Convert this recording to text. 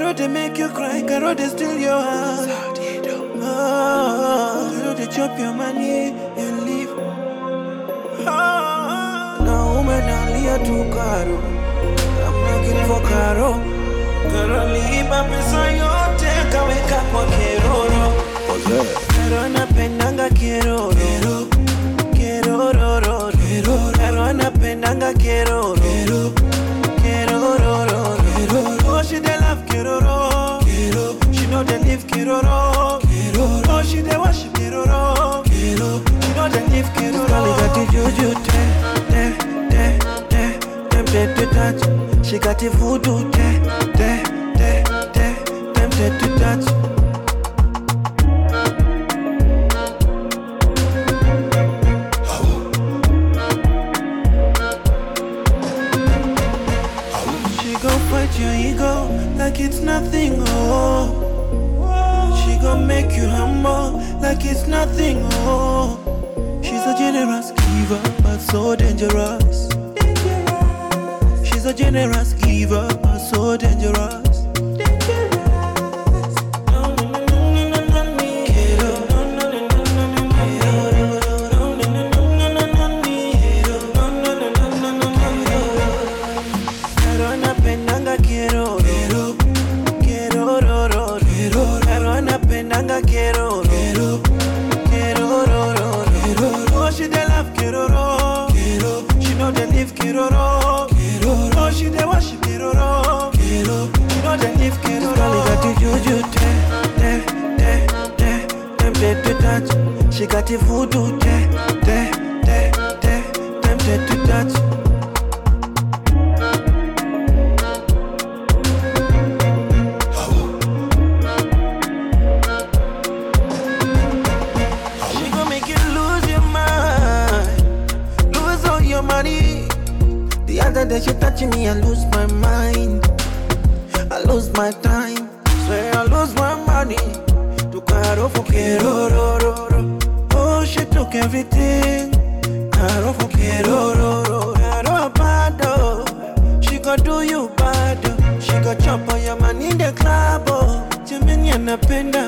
Caro they make you cry, Caro they steal your heart. Caro they chop your money and leave. Now woman Alia to Caro, I'm looking for Caro. Caro liba pesa yote kaweka kwa keroro. Caro anapendanga keroro. Keroro. Caro anapendanga keroro. Keroro. Oh, she dey love keroro. She know they live keroro. Oh, she dey worship keroro. She know they live keroro. Girl got the juju, tempted to touch. She got the voodoo, tempted to touch. She gon' fight your ego like it's nothing, oh. She gon' make you humble like it's nothing, oh. She's a generous giver, but so dangerous. She's a generous giver, but so dangerous. Oh, she dey love keroro. She know they live keroro. Oh, she dey worship keroro. She know they live keroro. Girl got the juju, tempted to touch. She got the voodoo, tempted to touch. Money. The other day she touching me, I lose my mind. I lose my time. Swear I lose my money. To Caro for keroro. Oh, she took everything. Caro for keroro. Caro bado. She gon' do you bad. She gon' chop on your man in the club. Oh, Jimmy anapenda